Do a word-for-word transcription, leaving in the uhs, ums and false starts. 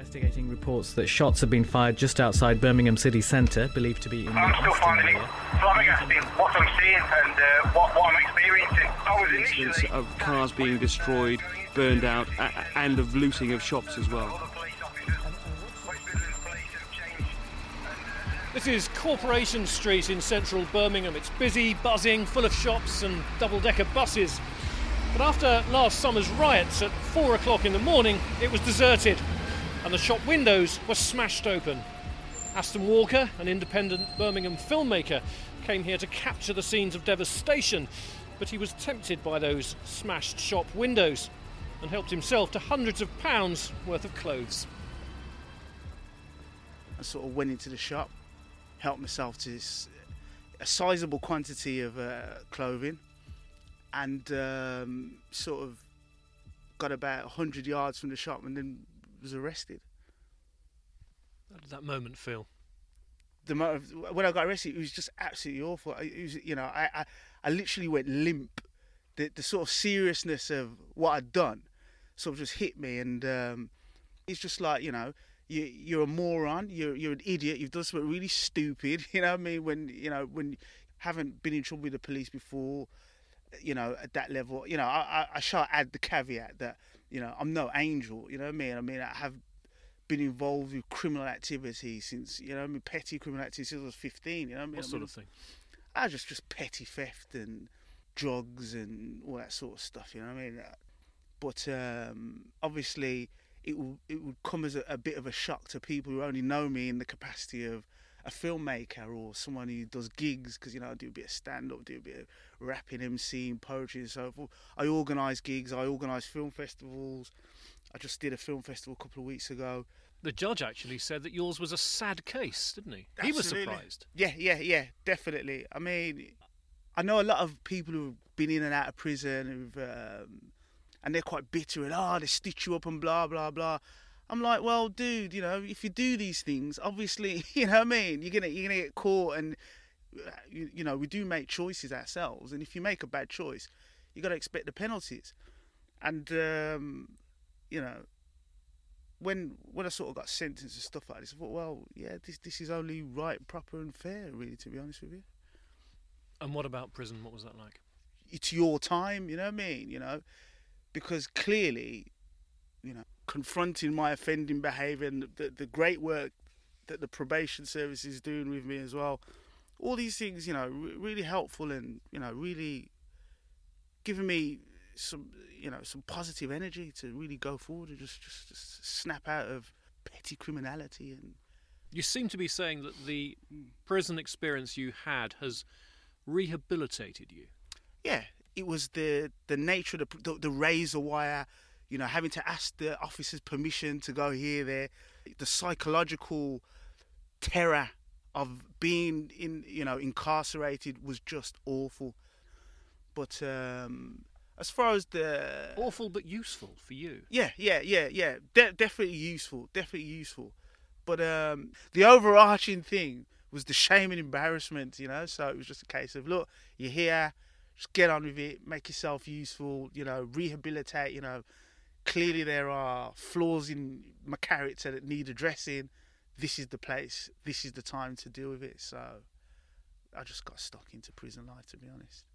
Investigating reports that shots have been fired just outside Birmingham city centre, believed to be in the I'm still Aston finding it area. flabbergasting what I'm seeing and uh, what, what I'm experiencing. I was Incidents initially... of cars being destroyed, burned out, a- and of looting of shops as well. This is Corporation Street in central Birmingham. It's busy, buzzing, full of shops and double-decker buses. But after last summer's riots at four o'clock in the morning, it was deserted and the shop windows were smashed open. Aston Walker, an independent Birmingham filmmaker, came here to capture the scenes of devastation, but he was tempted by those smashed shop windows and helped himself to hundreds of pounds worth of clothes. I sort of went into the shop, helped myself to s- a sizable quantity of uh, clothing, and um, sort of got about one hundred yards from the shop and then was arrested. How did that moment feel? The mo- when I got arrested, it was just absolutely awful. It was, you know, I, I, I literally went limp. The, the sort of seriousness of what I'd done sort of just hit me, and um, it's just like, you know, you, you're a moron, you're you're an idiot, you've done something really stupid. You know what I mean? When you know when you haven't been in trouble with the police before, you know, at that level, you know, I, I, I shall add the caveat that, you know, I'm no angel, you know what I mean? I mean, I have been involved with criminal activity since, you know, I mean, petty criminal activity since I was fifteen, you know what I mean? What I sort mean, of thing? I just, just petty theft and drugs and all that sort of stuff, you know what I mean? But um, obviously it will, it would come as a, a bit of a shock to people who only know me in the capacity of a filmmaker or someone who does gigs, because, you know, I do a bit of stand-up, do a bit of rapping, MCing, poetry and so forth. I organise gigs, I organise film festivals. I just did a film festival a couple of weeks ago. The judge actually said that yours was a sad case, didn't he? He was Absolutely. surprised. Yeah, yeah, yeah, definitely. I mean, I know a lot of people who've been in and out of prison, who've, um, and they're quite bitter and, oh, they stitch you up and blah, blah, blah. I'm like, well, dude, you know, if you do these things, obviously, you know what I mean, you're gonna you're gonna get caught, and you, you know, we do make choices ourselves, and if you make a bad choice, you got to expect the penalties. And um, you know, when when I sort of got sentenced and stuff like this, I thought, well, yeah, this this is only right, proper, and fair, really, to be honest with you. And what about prison? What was that like? It's your time, you know what I mean, you know, because clearly, you know, confronting my offending behaviour and the, the great work that the probation service is doing with me as well. All these things, you know, re- really helpful, and, you know, really giving me some, you know, some positive energy to really go forward and just, just, just snap out of petty criminality. And You seem to be saying that the prison experience you had has rehabilitated you. Yeah, it was the the nature of the, the, the razor wire, you know, having to ask the officers permission to go here, there, the psychological terror of being in, you know, incarcerated was just awful. But um, as far as the Awful but useful for you. yeah, yeah, yeah, yeah, De- definitely useful, definitely useful. But um, the overarching thing was the shame and embarrassment, you know. So it was just a case of, look, you're here, just get on with it, make yourself useful, you know, rehabilitate, you know. Clearly there are flaws in my character that need addressing. This is the place, this is the time to deal with it. So I just got stuck into prison life, to be honest.